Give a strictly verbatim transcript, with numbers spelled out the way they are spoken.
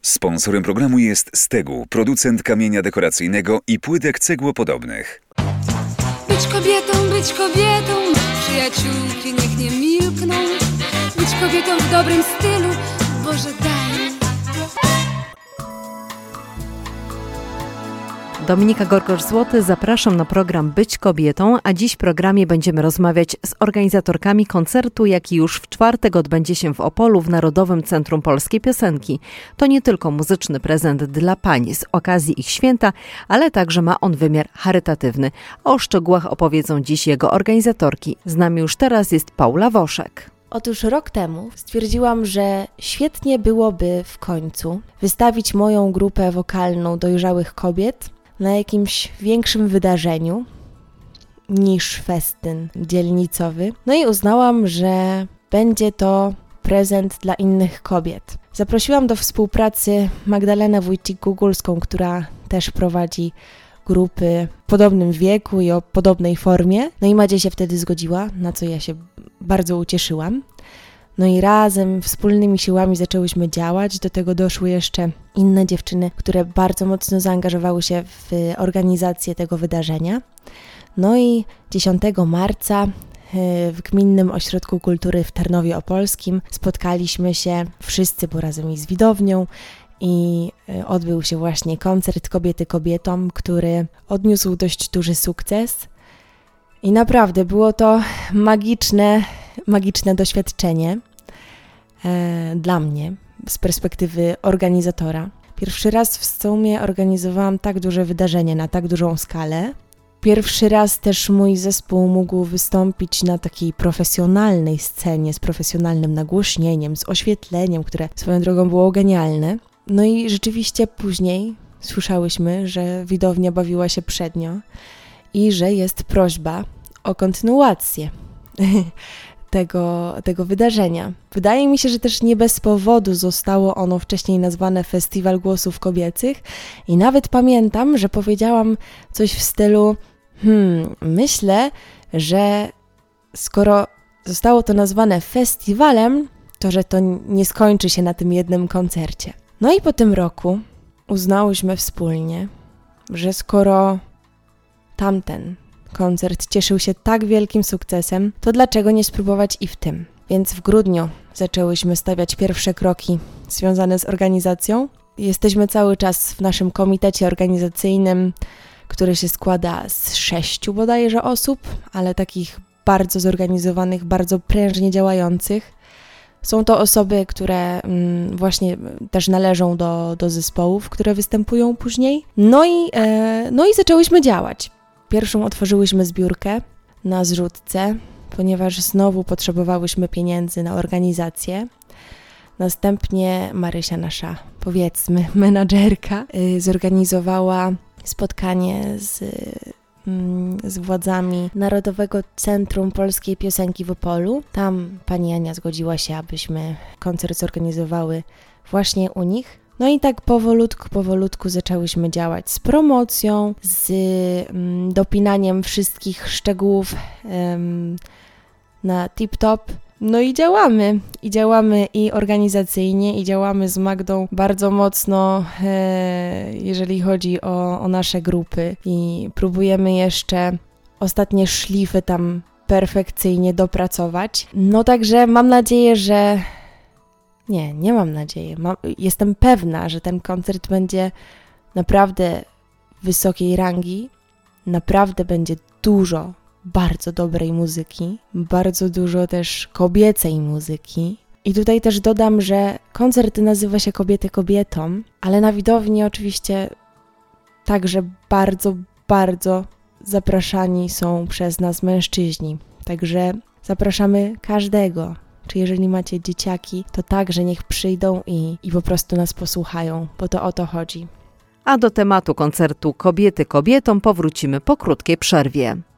Sponsorem programu jest Stegu, producent kamienia dekoracyjnego i płytek cegłopodobnych. Być kobietą, być kobietą, przyjaciółki niech nie milkną. Być kobietą w dobrym stylu, Boże daj. Dominika Gorgosz-Złoty, zapraszam na program Być Kobietą, a dziś w programie będziemy rozmawiać z organizatorkami koncertu, jaki już w czwartek odbędzie się w Opolu w Narodowym Centrum Polskiej Piosenki. To nie tylko muzyczny prezent dla pań z okazji ich święta, ale także ma on wymiar charytatywny. O szczegółach opowiedzą dziś jego organizatorki. Z nami już teraz jest Paula Woszek. Otóż rok temu stwierdziłam, że świetnie byłoby w końcu wystawić moją grupę wokalną dojrzałych kobiet na jakimś większym wydarzeniu niż festyn dzielnicowy. No i uznałam, że będzie to prezent dla innych kobiet. Zaprosiłam do współpracy Magdalenę Wójcik-Gugulską, która też prowadzi grupy w podobnym wieku i o podobnej formie. No i Madzia się wtedy zgodziła, na co ja się bardzo ucieszyłam. No i razem, wspólnymi siłami zaczęłyśmy działać. Do tego doszły jeszcze inne dziewczyny, które bardzo mocno zaangażowały się w organizację tego wydarzenia. No i dziesiątego marca w Gminnym Ośrodku Kultury w Tarnowie Opolskim spotkaliśmy się wszyscy, bo razem i z widownią, i odbył się właśnie koncert Kobiety kobietom, który odniósł dość duży sukces. I naprawdę było to magiczne, magiczne doświadczenie e, dla mnie z perspektywy organizatora. Pierwszy raz w sumie organizowałam tak duże wydarzenie na tak dużą skalę. Pierwszy raz też mój zespół mógł wystąpić na takiej profesjonalnej scenie, z profesjonalnym nagłośnieniem, z oświetleniem, które swoją drogą było genialne. No i rzeczywiście później słyszałyśmy, że widownia bawiła się przednio i że jest prośba o kontynuację tego, tego wydarzenia. Wydaje mi się, że też nie bez powodu zostało ono wcześniej nazwane Festiwal Głosów Kobiecych i nawet pamiętam, że powiedziałam coś w stylu hmm, myślę, że skoro zostało to nazwane festiwalem, to że to nie skończy się na tym jednym koncercie. No i po tym roku uznałyśmy wspólnie, że skoro tamten koncert cieszył się tak wielkim sukcesem, to dlaczego nie spróbować i w tym? Więc w grudniu zaczęłyśmy stawiać pierwsze kroki związane z organizacją. Jesteśmy cały czas w naszym komitecie organizacyjnym, który się składa z sześciu bodajże osób, ale takich bardzo zorganizowanych, bardzo prężnie działających. Są to osoby, które mm, właśnie też należą do, do zespołów, które występują później. No i, e, no i zaczęłyśmy działać. Pierwszą otworzyłyśmy zbiórkę na zrzutce, ponieważ znowu potrzebowałyśmy pieniędzy na organizację. Następnie Marysia, nasza powiedzmy menadżerka, y, zorganizowała spotkanie z, y, z władzami Narodowego Centrum Polskiej Piosenki w Opolu. Tam pani Ania zgodziła się, abyśmy koncert zorganizowały właśnie u nich. No i tak powolutku, powolutku zaczęłyśmy działać z promocją, z mm, dopinaniem wszystkich szczegółów um, na tip-top. No i działamy. I działamy i organizacyjnie, i działamy z Magdą bardzo mocno, e, jeżeli chodzi o, o nasze grupy. I próbujemy jeszcze ostatnie szlify tam perfekcyjnie dopracować. No także mam nadzieję, że... Nie, nie mam nadziei. Mam, jestem pewna, że ten koncert będzie naprawdę wysokiej rangi. Naprawdę będzie dużo bardzo dobrej muzyki. Bardzo dużo też kobiecej muzyki. I tutaj też dodam, że koncert nazywa się Kobiety kobietom, ale na widowni oczywiście także bardzo, bardzo zapraszani są przez nas mężczyźni. Także zapraszamy każdego. Czy jeżeli macie dzieciaki, to także niech przyjdą i, i po prostu nas posłuchają, bo to o to chodzi. A do tematu koncertu Kobiety kobietom powrócimy po krótkiej przerwie.